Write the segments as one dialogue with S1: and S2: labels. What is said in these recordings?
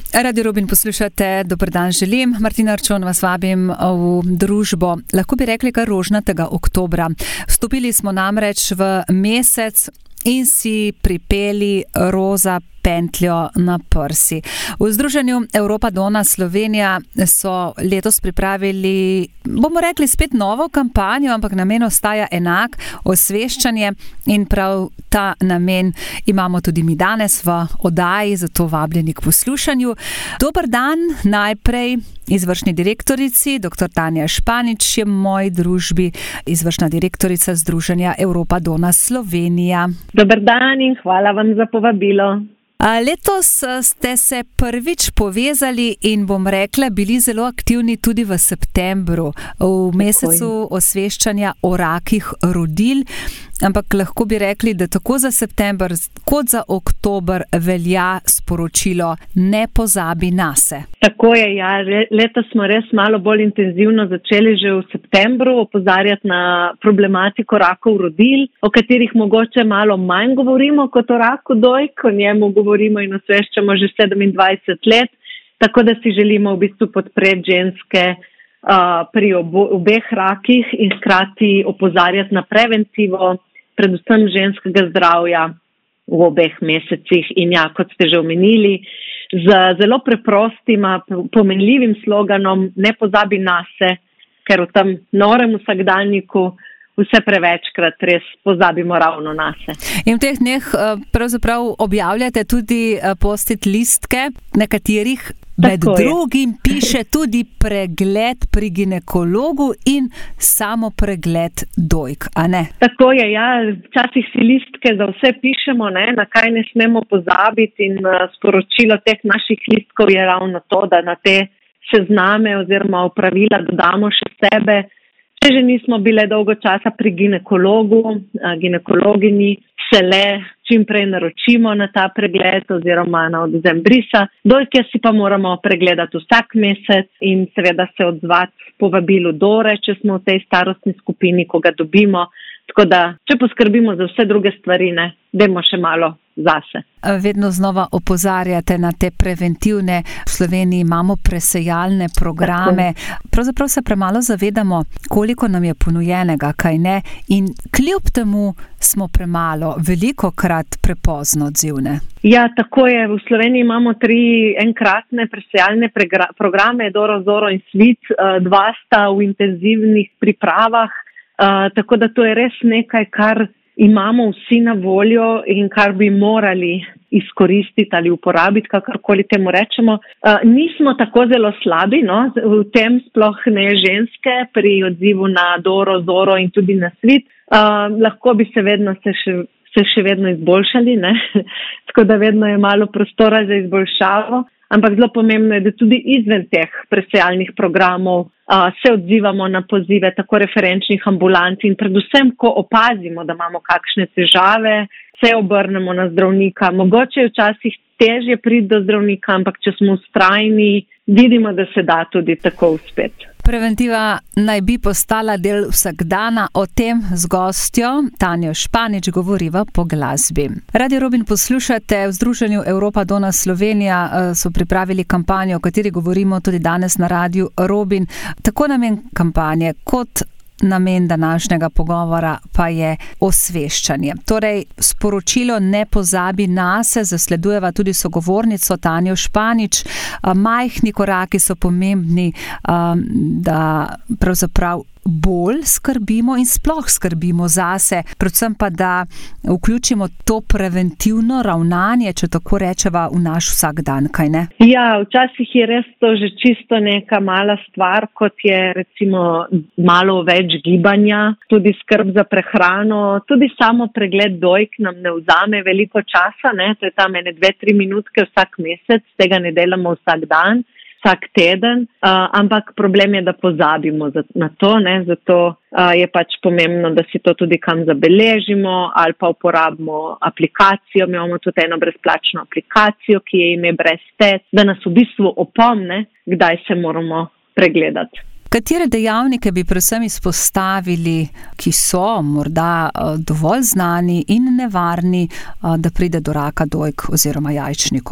S1: Radio Robin poslušate, dober dan želim. Martina Arčon vas vabim v družbo, lahko bi rekli kar rožnatega oktobra. Vstopili smo namreč v mesec in si pripeli roza pentljo na prsi. V Združenju Europa Donna Slovenija so letos pripravili, bomo rekli, spet novo kampanjo, ampak namen ostaja enak, osveščanje, in prav ta namen imamo tudi mi danes v oddaji, zato vabljeni k poslušanju. Dober dan najprej izvršni direktorici, dr. Tanja Španič je v moji družbi, izvršna direktorica Združenja Europa Donna Slovenija.
S2: Dober dan in hvala vam za povabilo.
S1: Letos ste se prvič povezali in bom rekla, bili zelo aktivni tudi v septembru, v mesecu osveščanja o rakih rodil, ampak lahko bi rekli, da tako za september kot za oktober velja sporočilo ne pozabi nase.
S2: Tako je, ja. Letos smo res malo bolj intenzivno začeli že v septembru opozarjati na problematiko rakov rodil, o katerih mogoče malo manj govorimo kot o raku dojk, o njemu govorimo in osveščamo že 27 let, tako da si želimo v bistvu podpreti ženske pri obeh rakih in hkrati opozarjati na preventivo, predvsem ženskega zdravja v obeh mesecih. In ja, kot ste že omenili, z zelo preprostim, pomenljivim sloganom ne pozabi nase, ker v tem norem vsakdanjiku vse prevečkrat res pozabimo ravno nase.
S1: In v teh dneh pravzaprav objavljate tudi post-it listke, na katerih med drugim piše tudi pregled pri ginekologu in samo pregled dojk, a ne?
S2: Tako je, ja. Včasih si listke za vse pišemo, ne, na kaj ne smemo pozabiti, in sporočilo teh naših listkov je ravno to, da na te sezname oziroma opravila dodamo še sebe. Če že nismo bile dolgo časa pri ginekologu, ginekologini, se le čim prej naročimo na ta pregled oziroma na odvzem brisa. Dojke si pa moramo pregledati vsak mesec in seveda se odzvati povabilu Dore, če smo v tej starostni skupini, ko ga dobimo. Tako da, če poskrbimo za vse druge stvari, ne, dajmo še malo zase.
S1: Vedno znova opozarjate na te preventivne, v Sloveniji imamo presejalne programe. Pravzaprav se premalo zavedamo, koliko nam je ponujenega, kaj ne, in kljub temu smo premalo, velikokrat prepozno odzivne.
S2: Ja, tako je. V Sloveniji imamo 3 enkratne presejalne programe, Doro, Zoro in Svit, 2 sta v intenzivnih pripravah, tako da to je res nekaj, kar imamo vsi na voljo in kar bi morali izkoristiti ali uporabiti, kakorkoli temu rečemo. Nismo tako zelo slabi, no, v tem sploh ne ženske pri odzivu na Doro, Zoro in tudi na Svit. Lahko bi se še vedno izboljšali, ne? Tako da vedno je malo prostora za izboljšavo, ampak zelo pomembno je, da tudi izven teh presejalnih programov se odzivamo na pozive tako referenčnih ambulant in predvsem, ko opazimo, da imamo kakšne težave, se obrnemo na zdravnika. Mogoče je včasih težje priti do zdravnika, ampak če smo vztrajni, vidimo, da se da tudi tako uspeti.
S1: Preventiva naj bi postala del vsakdana, o tem z gostjo Tanjo Španič govoriva po glasbi. Radio Robin poslušate, v Združenju Europa Donna Slovenija so pripravili kampanjo, o kateri govorimo tudi danes na Radiu Robin. Tako namen kampanje kot namen današnjega pogovora pa je osveščanje. Torej, sporočilo ne pozabi nase zasledujeva tudi sogovornico Tanjo Španič. Majhni koraki so pomembni, da pravzaprav bolj skrbimo in sploh skrbimo zase, predvsem pa, da vključimo to preventivno ravnanje, če tako rečeva, v naš vsak dan, kaj ne?
S2: Ja, včasih je res to že čisto neka mala stvar, kot je recimo malo več gibanja, tudi skrb za prehrano, tudi samo pregled dojk nam ne vzame veliko časa, ne? To je tam 2-3 minutke vsak mesec, tega ne delamo vsak dan, vsak teden, ampak problem je, da pozabimo na to, ne? Zato je pač pomembno, da si to tudi kam zabeležimo ali pa uporabimo aplikacijo. Mi imamo tudi eno brezplačno aplikacijo, ki je ime Brez test, da nas v bistvu opomne, kdaj se moramo pregledati.
S1: Katere dejavnike bi predvsem izpostavili, ki so morda dovolj znani in nevarni, da pride do raka dojk oziroma jajčnikov?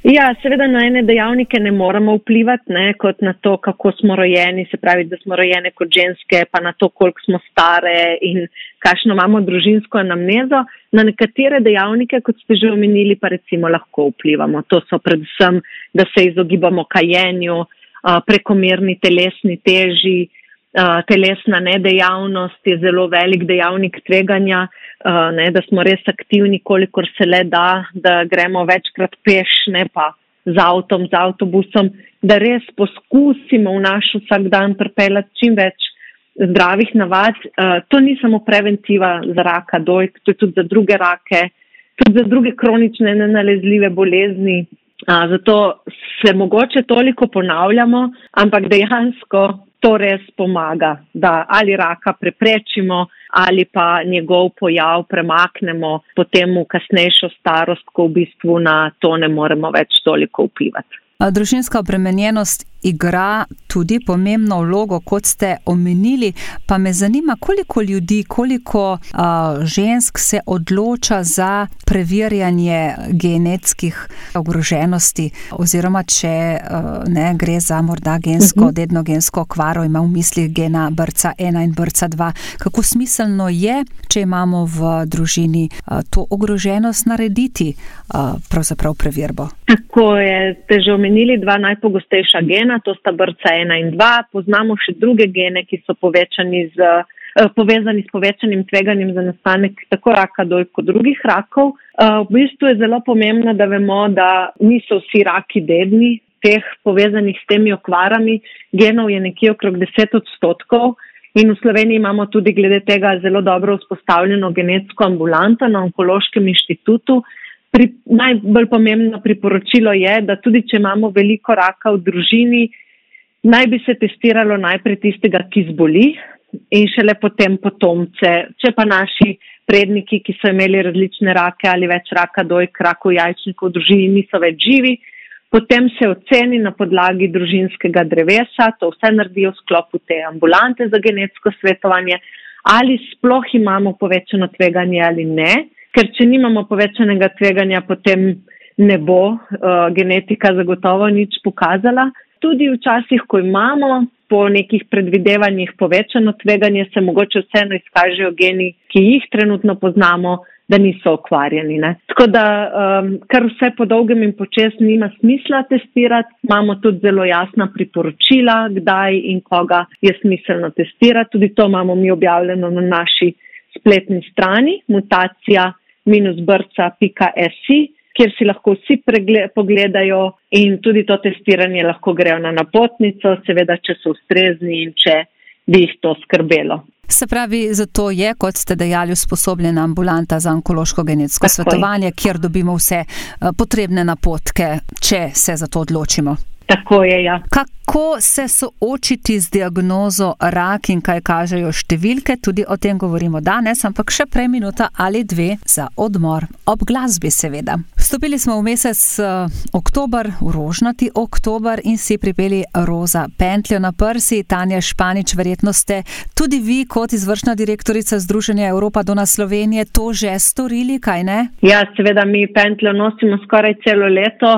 S2: Ja, seveda na ene dejavnike ne moramo vplivati, ne, kot na to, kako smo rojeni, se pravi, da smo rojene kot ženske, pa na to, koliko smo stare in kakšno imamo družinsko anamnezo. Na nekatere dejavnike, kot ste že omenili, pa recimo lahko vplivamo. To so predvsem, da se izogibamo kajenju, prekomerni telesni teži, telesna nedejavnost je zelo velik dejavnik tveganja, da smo res aktivni, kolikor se le da gremo večkrat peš, ne pa z avtom, z avtobusom, da res poskusimo v naš vsak dan pripeljati čim več zdravih navad. To ni samo preventiva za raka dojk, to je tudi za druge rake, tudi za druge kronične nenalezljive bolezni. Zato se mogoče toliko ponavljamo, ampak dejansko to res pomaga, da ali raka preprečimo ali pa njegov pojav premaknemo potem v kasnejšo starost, ko v bistvu na to ne moremo več toliko vplivati.
S1: Družinska obremenjenost igra tudi pomembno vlogo, kot ste omenili, pa me zanima, koliko ljudi, koliko žensk se odloča za preverjanje genetskih ogroženosti, oziroma če ne gre za morda gensko, dedno gensko okvaro, ima v mislih gena BRCA1 in BRCA2. Kako smiselno je, če imamo v družini to ogroženost, narediti pravzaprav preverbo?
S2: Tako je, ste že omenili dva najpogostejša gena, to sta BRCA1 in 2. Poznamo še druge gene, ki so povezani s povečanim tveganjem za nastanek tako raka dojk kot drugih rakov. V bistvu je zelo pomembno, da vemo, da niso vsi raki dedni, teh povezanih s temi okvarami. Genov je nekje okrog 10% in v Sloveniji imamo tudi glede tega zelo dobro vzpostavljeno genetsko ambulanto na Onkološkem inštitutu. Najbolj pomembno priporočilo je, da tudi če imamo veliko raka v družini, naj bi se testiralo najprej tistega, ki zboli, in šele potem potomce. Če pa naši predniki, ki so imeli različne rake ali več raka dojk, rakov jajčnikov v družini, niso več živi, potem se oceni na podlagi družinskega drevesa, to vse naredijo v sklopu te ambulante za genetsko svetovanje, ali sploh imamo povečano tveganje ali ne. Ker če nimamo povečanega tveganja, potem ne bo genetika zagotovo nič pokazala. Tudi včasih, ko imamo po nekih predvidevanjih povečano tveganje, se mogoče vseeno izkažejo geni, ki jih trenutno poznamo, da niso okvarjeni. Ne? Tako da, kar vse po dolgem in počes nima smisla testirati, imamo tudi zelo jasna priporočila, kdaj in koga je smiselno testirati. Tudi to imamo mi objavljeno na naši spletni strani mutacija-brca.si, kjer si lahko vsi pogledajo in tudi to testiranje lahko grejo na napotnico, seveda, če so ustrezni in če bi jih to skrbelo.
S1: Se pravi, zato je, kot ste dejali, usposobljena ambulanta za onkološko genetsko svetovanje, kjer dobimo vse potrebne napotke, če se za to odločimo.
S2: Tako je, ja.
S1: Kako se soočiti z diagnozo rak in kaj kažejo številke, tudi o tem govorimo danes, ampak še prej minuta ali dve za odmor. Ob glasbi seveda. Vstopili smo v mesec oktober, v rožnati oktober in si pripeli roza pentljo na prsi. Tanja Španič, verjetno ste tudi vi kot izvršna direktorica Združenja Evropa Dona Slovenije to že storili, kaj ne?
S2: Ja, seveda mi pentljo nosimo skoraj celo leto,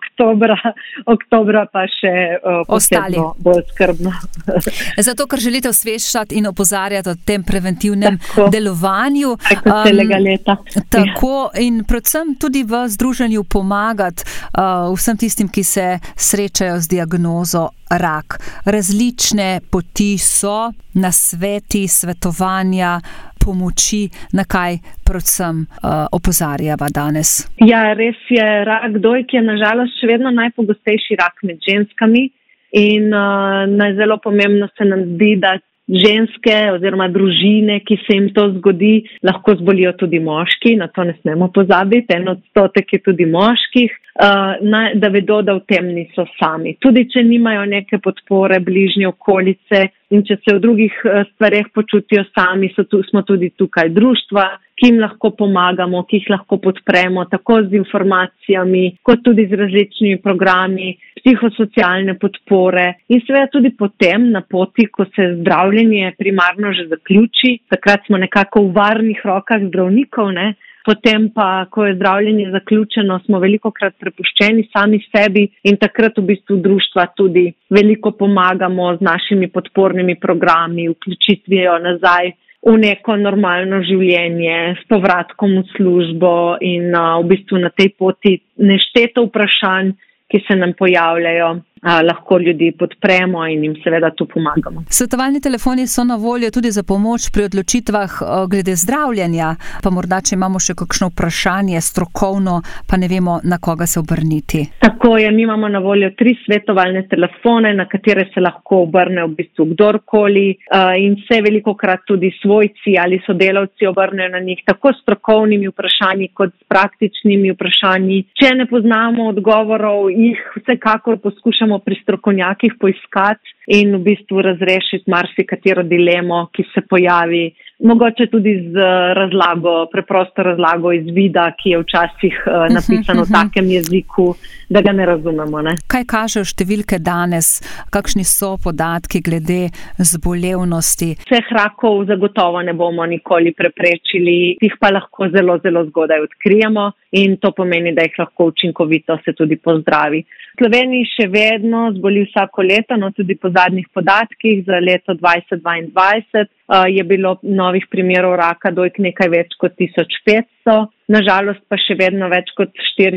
S2: oktobra pa še posebno bolj skrbno.
S1: Zato, ker želite osveščati in opozarjati o tem preventivnem delovanju.
S2: Tako celega leta.
S1: Tako in predvsem tudi v združenju pomagati vsem tistim, ki se srečajo z diagnozo rak. Različne poti so, nasveti, svetovanja, pomoči, na kaj predvsem opozarjava danes? Ja,
S2: res je, rak dojk je nažalost še vedno najpogostejši rak med ženskami in zelo pomembno se nam zdi, da ženske oziroma družine, ki se jim to zgodi, lahko zbolijo tudi moški, na to ne smemo pozabiti, 1% je tudi moških, da vedo, da v tem niso sami. Tudi če nimajo neke podpore bližnje okolice in če se v drugih stvareh počutijo sami, smo tudi tukaj društva, ki jim lahko pomagamo, ki jih lahko podpremo, tako z informacijami, kot tudi z različnimi programi, psihosocialne podpore in seveda tudi potem na poti, ko se zdravljenje primarno že zaključi, takrat smo nekako v varnih rokah zdravnikov, potem pa, ko je zdravljenje zaključeno, smo velikokrat prepuščeni sami sebi in takrat v bistvu društva tudi veliko pomagamo z našimi podpornimi programi, vključitvijo nazaj v neko normalno življenje, s povratkom v službo in v bistvu na tej poti nešteto vprašanj, ki se nam pojavljajo, lahko ljudi podpremo in jim seveda tu pomagamo.
S1: Svetovalni telefoni so na voljo tudi za pomoč pri odločitvah glede zdravljenja, pa morda, če imamo še kakšno vprašanje strokovno, pa ne vemo, na koga se obrniti.
S2: Tako je, mi imamo na voljo 3 svetovalne telefone, na katere se lahko obrne v bistvu kdorkoli in se velikokrat tudi svojci ali sodelavci obrnejo na njih, tako s strokovnimi vprašanji kot s praktičnimi vprašanji. Če ne poznamo odgovorov, jih vsekakor poskušamo pri strokovnjakih poiskati in v bistvu razrešiti marsikatero dilemo, ki se pojavi. Mogoče tudi z preprosto razlago iz vida, ki je včasih napisano v takem jeziku, da ga ne razumemo. Ne?
S1: Kaj kažejo številke danes? Kakšni so podatki glede zbolevnosti?
S2: Vseh rakov zagotovo ne bomo nikoli preprečili, jih pa lahko zelo, zelo zgodaj odkrijemo in to pomeni, da jih lahko učinkovito se tudi pozdravi. V Sloveniji še vedno zboli vsako leto, no tudi po zadnjih podatkih za leto 2022 je bilo novih primerov raka dojk nekaj več kot 1500, nažalost pa še vedno več kot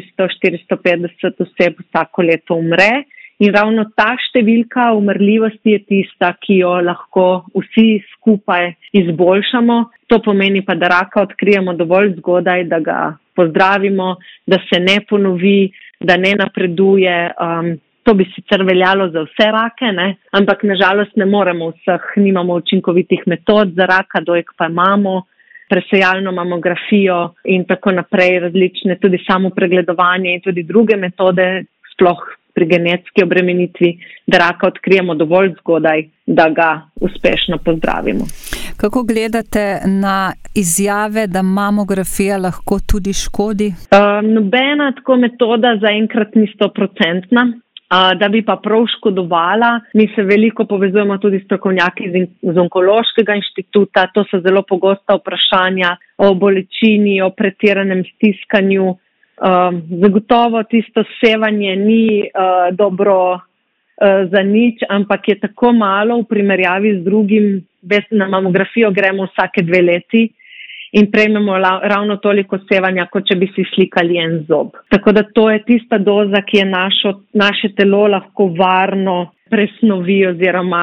S2: 400-450 oseb vsako leto umre. In ravno ta številka umrljivosti je tista, ki jo lahko vsi skupaj izboljšamo. To pomeni pa, da raka odkrijemo dovolj zgodaj, da ga pozdravimo, da se ne ponovi, da ne napreduje. To bi sicer veljalo za vse rake, ne? Ampak nažalost ne moremo vseh, nimamo učinkovitih metod za raka dojk, pa imamo presejalno mamografijo in tako naprej, različne tudi samo pregledovanje in tudi druge metode, sploh pri genetski obremenitvi, da raka odkrijemo dovolj zgodaj, da ga uspešno pozdravimo.
S1: Kako gledate na izjave, da mamografija lahko tudi škodi?
S2: Nobena tako metoda zaenkrat ni 100%. Da bi pa prav škodovala. Mi se veliko povezujemo tudi s strokovnjaki z Onkološkega inštituta. To so zelo pogosta vprašanja o bolečini, o pretiranem stiskanju. Zagotovo tisto sevanje ni dobro za nič, ampak je tako malo v primerjavi z drugim. Na mamografijo gremo vsake 2 leti in prejmemo ravno toliko sevanja, kot če bi si slikali en zob. Tako da to je tista doza, ki je naše telo lahko varno presnovi oziroma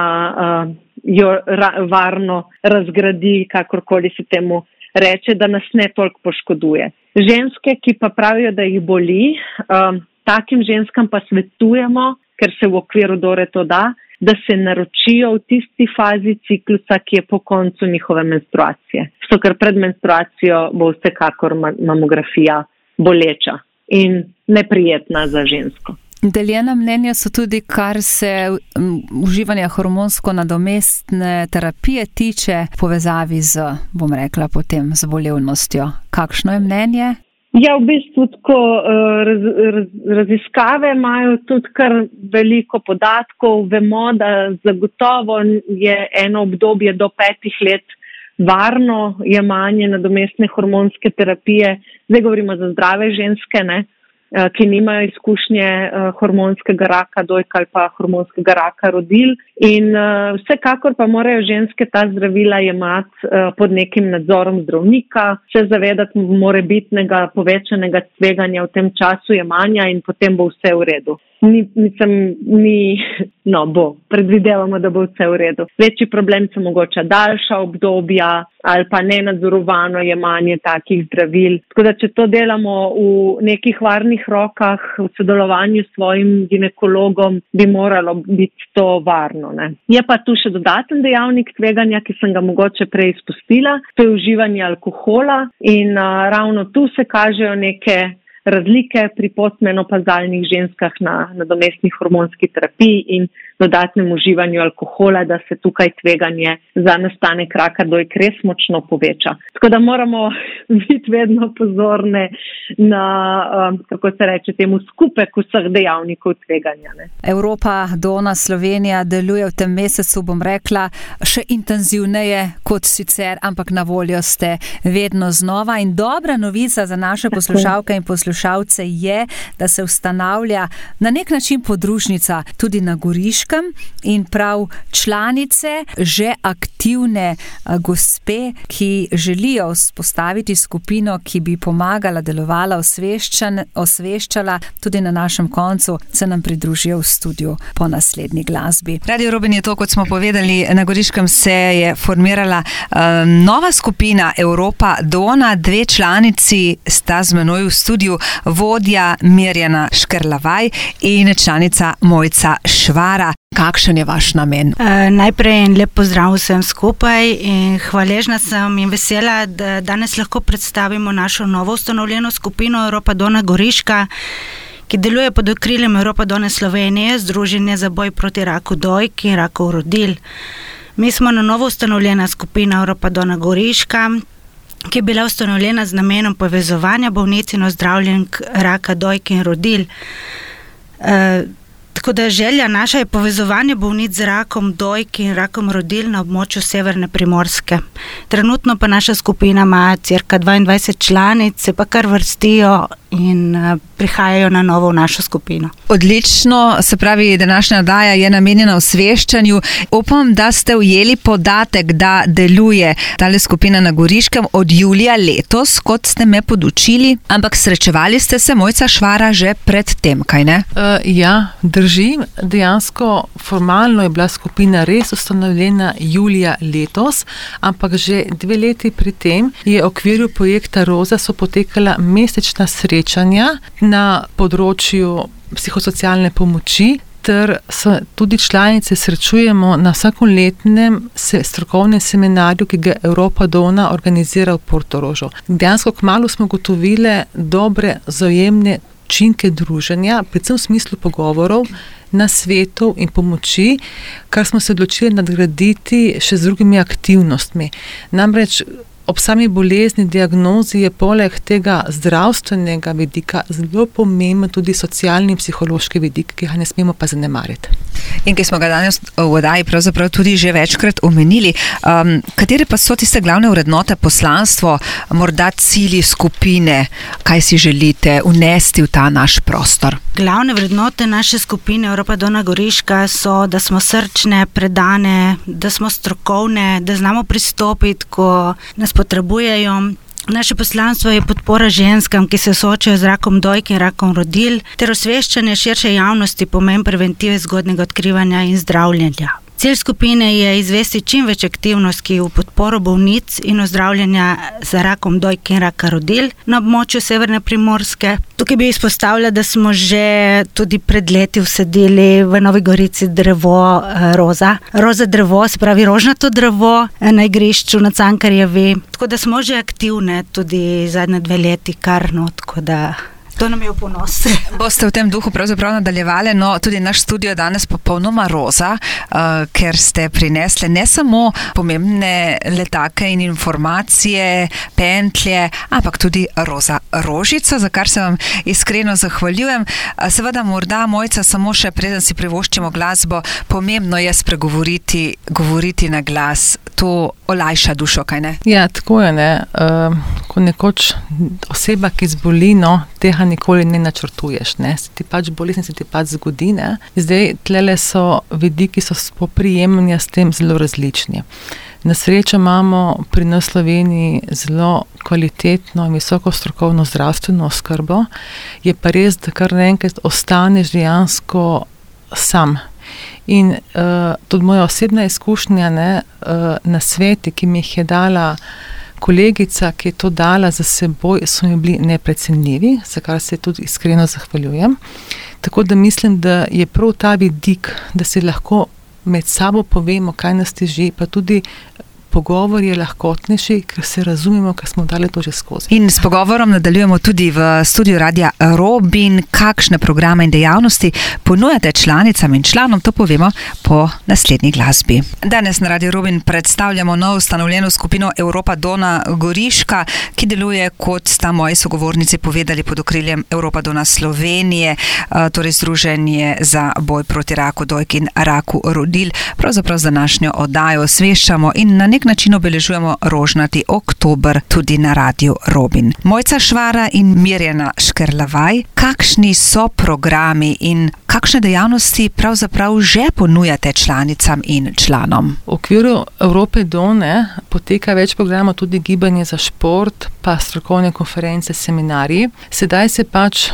S2: jo varno razgradi, kakorkoli se temu reče, da nas ne toliko poškoduje. Ženske, ki pa pravijo, da jih boli, takim ženskam pa svetujemo, ker se v okviru Dore to da se naročijo v tisti fazi ciklusa, ki je po koncu njihove menstruacije. Zato, ker pred menstruacijo bo vsekakor mamografija boleča in neprijetna za žensko.
S1: Deljena mnenja so tudi, kar se uživanja hormonsko nadomestne terapije tiče v povezavi z, bom rekla, potem zbolevnostjo. Kakšno je mnenje?
S2: Ja, v bistvu tako raziskave imajo tudi kar veliko podatkov. Vemo, da zagotovo je eno obdobje do 5 let varno jemanje nadomestne hormonske terapije. Zdaj govorimo za zdrave ženske, ne, ki nimajo izkušnje hormonskega raka dojk ali pa hormonskega raka rodil. In vsekakor pa morajo ženske ta zdravila jemati pod nekim nadzorom zdravnika, se zavedati morebitnega povečanega tveganja v tem času jemanja in potem bo vse v redu. Predvidevamo, da bo vse v redu. Večji problem so mogoče daljša obdobja ali pa nenadzorovano jemanje takih zdravil. Tako da, če to delamo v nekih varnih rokah, v sodelovanju s svojim ginekologom, bi moralo biti to varno. Ne? Je pa tu še dodaten dejavnik tveganja, ki sem ga mogoče prej izpustila, to je uživanje alkohola in ravno tu se kažejo neke razlike pri postmenopazalnih ženskah na nadomestni hormonski terapiji in dodatnem uživanju alkohola, da se tukaj tveganje za nastanek raka dojk res močno poveča. Tako da moramo biti vedno pozorne na, kako se reče, temu skupek vseh dejavnikov tveganja. Ne.
S1: Europa Dona Slovenija deluje v tem mesecu, bom rekla, še intenzivneje kot sicer, ampak na voljo ste vedno znova. In dobra novica za naše poslušalke in poslušalce je, da se ustanavlja na nek način podružnica tudi na Goriškem in prav članice, že aktivne gospe, ki želijo vzpostaviti skupino, ki bi pomagala, delovala, osveščala, tudi na našem koncu se nam pridružijo v studiu po naslednji glasbi. Radio Robin je to, kot smo povedali, na Goriškem se je formirala nova skupina Europa Dona, 2 članici sta z menoj v studiu, vodja Mirjana Škerlavaj in članica Mojca Švara. Kakšen je vaš namen?
S3: Najprej lep pozdrav vsem skupaj in hvaležna sem in vesela, da danes lahko predstavimo našo novo ustanovljeno skupino Europa Dona Goriška, ki deluje pod okriljem Europa Dona Slovenije, Združenje za boj proti raku dojk in raku rodil. Mi smo na novo ustanovljena skupina Europa Dona Goriška, ki je bila ustanovljena z namenom povezovanja bolnic in ozdravljenk raka dojk in rodil. Tako da želja naša je povezovanje bolnic z rakom dojk in rakom rodil na območju Severne Primorske. Trenutno pa naša skupina ima cirka 22 članic, se pa kar vrstijo in prihajajo na novo v našo skupino.
S1: Odlično, se pravi, današnja oddaja je namenjena osveščanju. Upam, da ste ujeli podatek, da deluje tale skupina na Goriškem od julija letos, kot ste me podučili, ampak srečevali ste se, Mojca Švara, že pred tem, kaj ne?
S4: Ja, drži. Dejansko formalno je bila skupina res ustanovljena julija letos, ampak že 2 leti pri tem je v okviru projekta Roza so potekala mesečna srečanja na področju psihosocialne pomoči, ter se tudi članice srečujemo na vsakoletnem strokovnem seminarju, ki ga Europa Dona organizira v Portorožu. Dejansko kmalu smo ugotovile dobre vzajemne učinke druženja, predvsem v smislu pogovorov, nasvetov in pomoči, kar smo se odločili nadgraditi še z drugimi aktivnostmi. Namreč ob sami bolezni, diagnozi je poleg tega zdravstvenega vidika zelo pomemben tudi socialni in psihološki vidik, ki ga ne smemo pa zanemariti.
S1: In ki smo ga danes v oddaji pravzaprav tudi že večkrat omenili. Katere pa so tiste glavne vrednote, poslanstvo, morda cilji skupine, kaj si želite vnesti v ta naš prostor?
S3: Glavne vrednote naše skupine Europa Dona Goriška so, da smo srčne, predane, da smo strokovne, da znamo pristopiti, ko nas potrebujejo. Naše poslanstvo je podpora ženskam, ki se soočajo z rakom dojk in rakom rodil, ter osveščanje širše javnosti pomen preventive, zgodnjega odkrivanja in zdravljenja. Cilj skupine je izvesti čim več aktivnosti v podporo bolnic in ozdravljanja z rakom dojk in raka rodil na območju Severne Primorske. Tukaj bi izpostavila, da smo že tudi pred leti vsadili v Novi Gorici drevo roza. Roza drevo, se pravi rožnato drevo na igrišču na Cankarjevi. Tako da smo že aktivne tudi zadnje 2 leti karno, tako da to nam je v ponos.
S1: Boste v tem duhu pravzaprav nadaljevali, no tudi naš studio je danes popolnoma roza, ker ste prinesli ne samo pomembne letake in informacije, pentlje, ampak tudi roza rožico, za kar se vam iskreno zahvaljujem. Seveda morda, Mojca, samo še preden si privoščimo glasbo, pomembno je govoriti na glas. To olajša dušo, kaj ne?
S4: Ja, tako je, ne. Ko nekoč oseba, ki zboli, tega nikoli ne načrtuješ, ne. Se ti pač bolezen se ti pač zgodi, ne. Zdaj, tlele so vidiki, so spoprijemanja s tem zelo različni. Na srečo imamo pri nas v Sloveniji zelo kvalitetno in visoko strokovno zdravstveno oskrbo. Je pa res, da kar naenkrat ostaneš dejansko sam. In tudi moja osebna izkušnja, na sveti, ki mi jih je dala kolegica, ki je to dala za seboj, so mi bili neprecenljivi, za kar se tudi iskreno zahvaljujem. Tako da mislim, da je prav ta vidik, da si lahko med sabo povemo, kaj nas teži, pa tudi pogovor je lahkotnejši, ker se razumemo, ker smo dali to že skozi.
S1: In s pogovorom nadaljujemo tudi v studiu Radia Robin. Kakšne programe in dejavnosti ponujate članicam in članom, to povemo po naslednji glasbi. Danes na Radio Robin predstavljamo novo ustanovljeno skupino Europa Dona Goriška, ki deluje, kot sta moji sogovornici povedali, pod okriljem Europa Dona Slovenije, torej Združenje za boj proti raku dojk in raku rodil. Pravzaprav z današnjo oddajo osveščamo in na nek način obeležujemo rožnati oktober tudi na Radio Robin. Mojca Švara in Mirjana Škerlavaj, kakšni so programi in kakšne dejavnosti pravzaprav že ponujate članicam in članom?
S4: V okviru Europe Done poteka več programov, tudi gibanje za šport, pa strokovne konference, seminarji. Sedaj se pač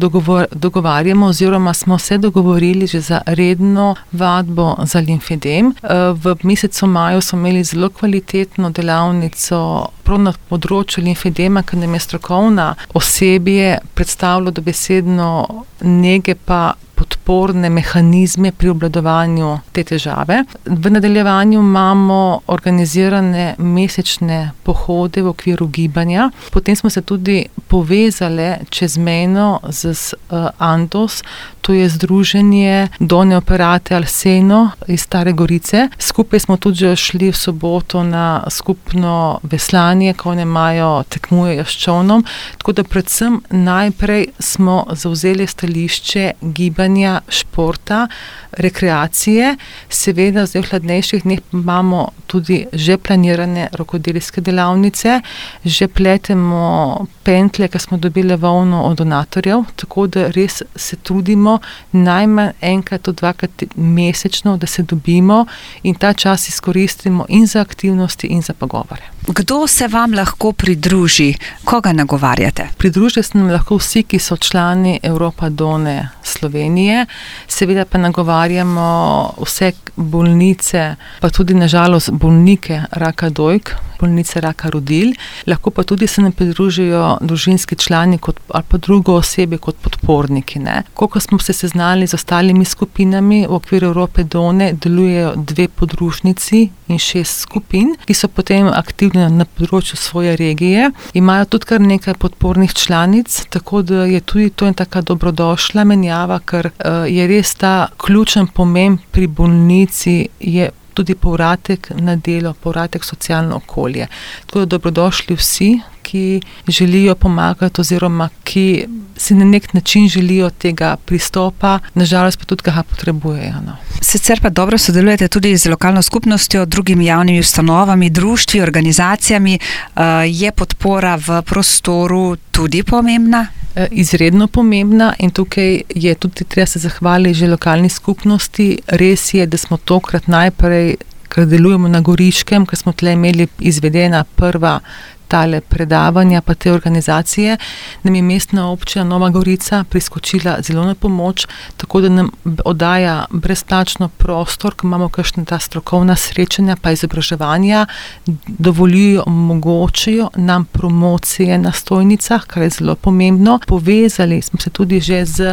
S4: dogovarjamo oziroma smo se dogovorili že za redno vadbo za limfedem. V mesecu maju smo imeli zelo kvalitetno delavnico prav na področju limfedema, ker nam je strokovna osebje predstavilo dobesedno nege pa podporne mehanizme pri obvladovanju te težave. V nadaljevanju imamo organizirane mesečne pohode v okviru gibanja. Potem smo se tudi povezali čezmejno z Andos, to je Združenje Donje Operate Alseno iz Stare Gorice. Skupaj smo tudi že šli v soboto na skupno veslanje, ko oni tekmujejo s čolnom. Tako da predvsem najprej smo zavzeli stališče gibanja, športa, rekreacije. Seveda zdaj v hladnejših dneh imamo tudi že planirane rokodelske delavnice, že pletemo pentlje, ki smo dobili volno od donatorjev, tako da res se trudimo najmanj enkrat do dvakrat mesečno, da se dobimo in ta čas izkoristimo in za aktivnosti in za pogovore.
S1: Kdo se vam lahko pridruži? Koga nagovarjate?
S4: Pridružijo se nam lahko vsi, ki so člani Europa Done Slovenije. Seveda pa nagovarjamo vse bolnice, pa tudi nažalost bolnike raka dojk, bolnice raka rodil. Lahko pa tudi se nam pridružijo družinski člani ali pa drugo osebe kot podporniki. Koliko smo se seznali z ostalimi skupinami, v okviru Europe Done delujejo 2 podružnici in 6 skupin, ki so potem aktivni na področju svoje regije. Imajo tudi kar nekaj podpornih članic, tako da je tudi to taka dobrodošla menjava, ker je res ta ključen pomen pri bolnici je tudi povratek na delo, povratek socialno okolje. Tako da dobrodošli vsi, ki želijo pomagati oziroma ki si na nek način želijo tega pristopa, nažalost pa tudi ga potrebujejo.
S1: Sicer pa dobro sodelujete tudi z lokalno skupnostjo, drugimi javnimi ustanovami, društvi, organizacijami. Je podpora v prostoru tudi pomembna?
S4: Izredno pomembna in tukaj je tudi treba se zahvaliti že lokalni skupnosti. Res je, da smo tokrat najprej, ker delujemo na Goriškem, ker smo tle imeli izvedena prva tale predavanja pa te organizacije, nam je mestna občina Nova Gorica priskočila zelo na pomoč, tako da nam oddaja brezplačno prostor, ko imamo kakšna ta strokovna srečanja pa izobraževanja, dovoljujo, omogočijo nam promocije na stojnicah, kar je zelo pomembno. Povezali smo se tudi že z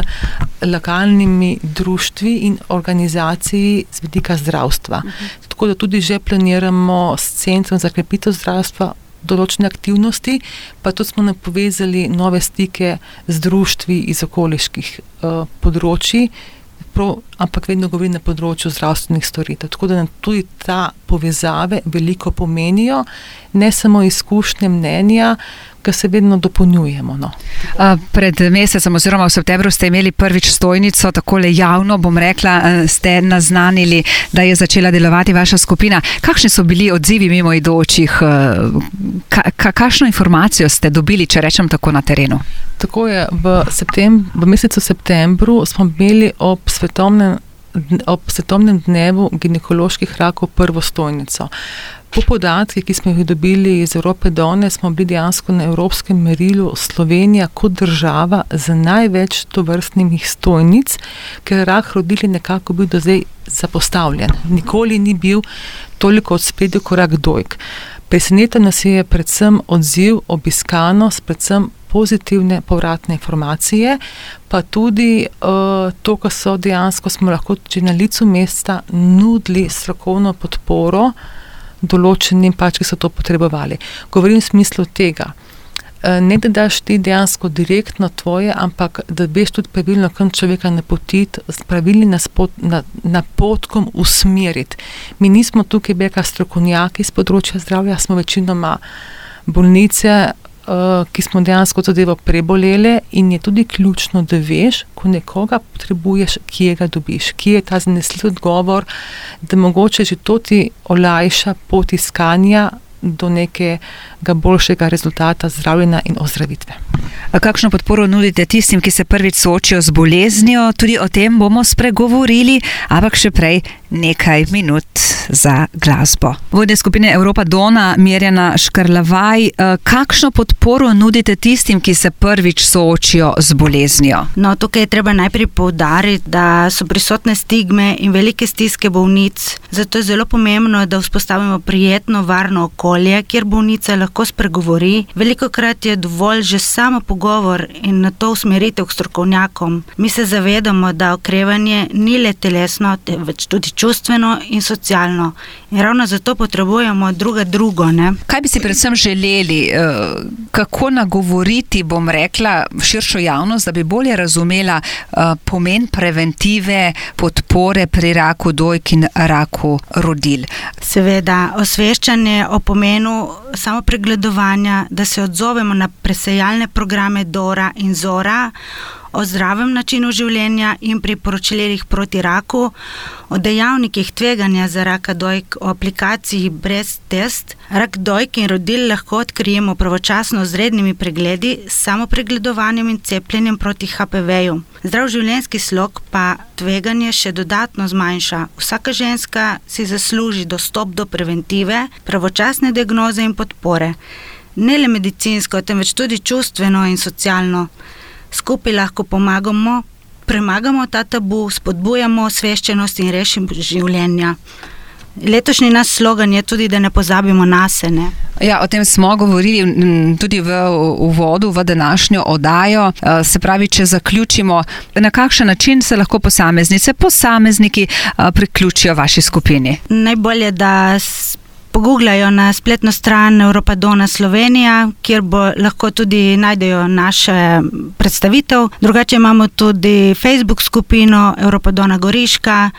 S4: lokalnimi društvi in organizaciji z vidika zdravstva. Tako da tudi že planiramo s Centrom za krepitev zdravstva določene aktivnosti, pa tudi smo napovezali nove stike z društvi iz okoliških področji, ampak vedno govorim na področju zdravstvenih storitev. Tako da nam tudi ta povezave veliko pomenijo, ne samo izkušnje, mnenja, ki se vedno dopolnjujemo.
S1: Pred mesecem oziroma v septembru ste imeli prvič stojnico, takole javno, bom rekla, ste naznanili, da je začela delovati vaša skupina. Kakšni so bili odzivi mimoidočih? Kakšno informacijo ste dobili, če rečem tako, na terenu?
S4: Tako je, v mesecu septembru smo imeli ob svetovnem dnevu ginekoloških rakov prvo stojnico. Po podatkih, ki smo jih dobili iz Europe Done, smo bili dejansko na evropskem merilu Slovenija kot država z največ tovrstnih stojnic, ker rak rodil je nekako bil do zdaj zapostavljen. Nikoli ni bil toliko odspredju kot rak dojk. Presenetil nas je predvsem odziv, obiskanost, predvsem pozitivne povratne informacije, pa tudi to, ko smo lahko že na licu mesta nudili strokovno podporo določenim pač, ki so to potrebovali. Govorim v smislu tega, ne da daš ti dejansko direktno tvoje, ampak da veš tudi pravilno, kam človeka napotiti, s pravilnim napotkom usmeriti. Mi nismo tukaj beka strokovnjaki z področja zdravja, smo večinoma bolnice, ki smo dejansko zadevo prebolele, in je tudi ključno, da veš, ko nekoga potrebuješ, kje ga dobiš, kje je ta zanesljiv odgovor, da mogoče že to ti olajša pot iskanja do nekega boljšega rezultata zdravljenja in ozdravitve.
S1: Kakšno podporo nudite tistim, ki se prvič soočijo z boleznijo? Tudi o tem bomo spregovorili, ampak še prej nekaj minut za glasbo. Vodja skupine Europa Dona, Mirjana Škarlavaj, kakšno podporo nudite tistim, ki se prvič soočijo z boleznijo?
S3: No, tukaj je treba najprej poudariti, da so prisotne stigme in velike stiske bolnic, zato je zelo pomembno, da vzpostavimo prijetno, varno okolje, kjer bolnica lahko spregovori. Velikokrat je dovolj že samo pogovor in na to usmeritev k strokovnjakom. Mi se zavedamo, da okrevanje ni le telesno, temveč tudi čustveno in socialno. In ravno zato potrebujemo drugo, ne?
S1: Kaj bi si predvsem želeli, kako nagovoriti, bom rekla, širšo javnost, da bi bolje razumela pomen preventive, podpore pri raku dojk in raku rodil?
S3: Seveda, osveščanje o pomenu samopregledovanja, da se odzovemo na presejalne programe Dora in Zora, o zdravem načinu življenja in priporočilih proti raku, o dejavnikih tveganja za raka dojk, o aplikaciji brez test. Rak dojk in rodil lahko odkrijemo pravočasno z rednimi pregledi, samopregledovanjem in cepljenjem proti HPV-ju. Zdrav življenjski slog pa tveganje še dodatno zmanjša. Vsaka ženska si zasluži dostop do preventive, pravočasne diagnoze in podpore. Ne le medicinsko, temveč tudi čustveno in socialno. Skupaj lahko pomagamo, premagamo ta tabu, spodbujamo osveščenost in rešimo življenja. Letošnji naš slogan je tudi, da ne pozabimo nase, ne?
S1: Ja, o tem smo govorili tudi v uvodu v današnjo oddajo. Se pravi, če zaključimo, na kakšen način se lahko posamezniki priključijo vaši skupini?
S3: Najbolje, da pogooglajo na spletno stran Europa Dona Slovenija, kjer lahko tudi najdejo naše predstavitev. Drugače imamo tudi Facebook skupino Europa Dona Goriška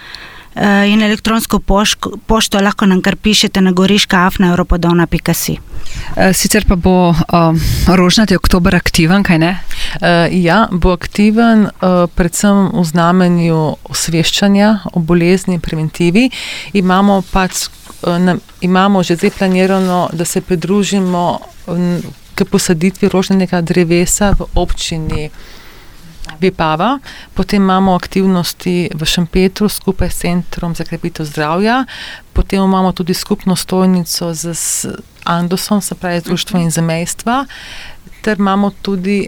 S3: in elektronsko pošto lahko nam kar pišete na goriška@europadona.si.
S1: Sicer pa bo rožnati oktober aktiven, kaj ne?
S4: Ja, bo aktiven predvsem v znamenju osveščanja o bolezni in preventivi. Imamo že zdaj planirano, da se pridružimo k posaditvi rožnatega drevesa v občini Vipava. Potem imamo aktivnosti v Šempetru skupaj s Centrom za krepitev zdravja. Potem imamo tudi skupno stojnico z Andosom, se pravi Društvo in zamejstva. Ter imamo tudi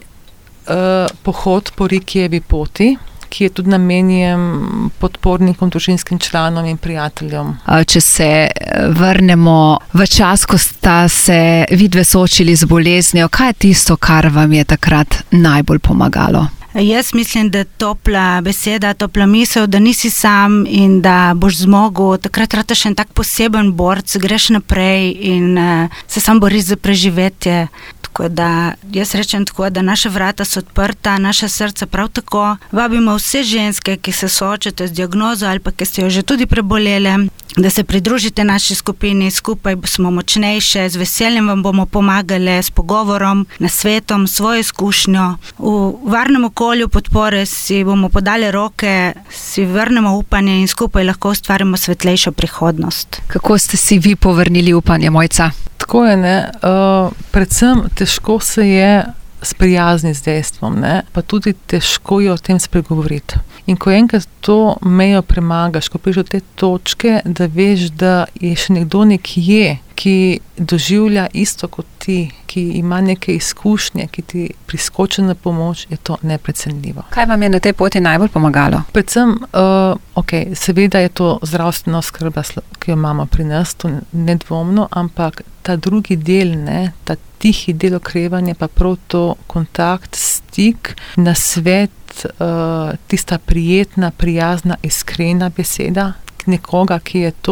S4: pohod po Rikijevi poti, ki je tudi namenjen podpornikom, družinskim članom in prijateljem.
S1: Če se vrnemo v čas, ko sta se vidve soočili z boleznijo, kaj je tisto, kar vam je takrat najbolj pomagalo?
S3: Jaz mislim, da topla beseda, topla misel, da nisi sam in da boš zmogel, takrat rataš en tak poseben borc, greš naprej in se sam boriš za preživetje. Tako da jaz rečem tako, da naša vrata so odprta, naša srca prav tako. Vabimo vse ženske, ki se soočate z diagnozo ali pa ki ste jo že tudi prebolele, da se pridružite naši skupini, skupaj smo močnejše, z veseljem vam bomo pomagali s pogovorom, nasvetom, svojo izkušnjo. V varnem okolju podpore si bomo podali roke, si vrnemo upanje in skupaj lahko ustvarimo svetlejšo prihodnost.
S1: Kako ste si vi povrnili upanje, Mojca?
S4: Tako je, ne. Predvsem težko se je sprijazniti z dejstvom, ne, pa tudi težko je o tem spregovoriti. In ko enkrat to mejo premagaš, ko prideš do te točke, da veš, da je še nekdo nekje, ki doživlja isto kot ti, ki ima neke izkušnje, ki ti priskoči na pomoč, je to neprecenljivo.
S1: Kaj vam je na tej poti najbolj pomagalo?
S4: Predvsem, seveda je to zdravstvena oskrba, ki jo imamo pri nas, to nedvomno, ampak ta drugi del, ne, ta tihi del okrevanja, pa prav to kontakt, stik, nasvet, tista prijetna, prijazna, iskrena beseda nekoga, ki je to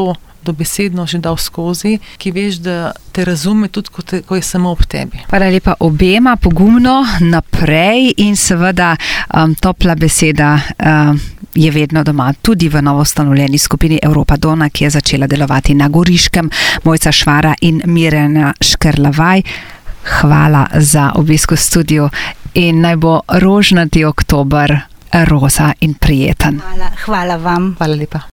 S4: dobesedno že dal skozi, ki veš, da te razume tudi, ko je samo ob tebi.
S1: Hvala lepa obema, pogumno naprej in seveda topla beseda je vedno doma, tudi v novoustanovljeni skupini Europa Dona, ki je začela delovati na Goriškem. Mojca Švara in Mirjana Škerlavaj, hvala za obisk v studiu in naj bo rožnati oktober roza in prijeten.
S3: Hvala vam.
S4: Hvala lepa.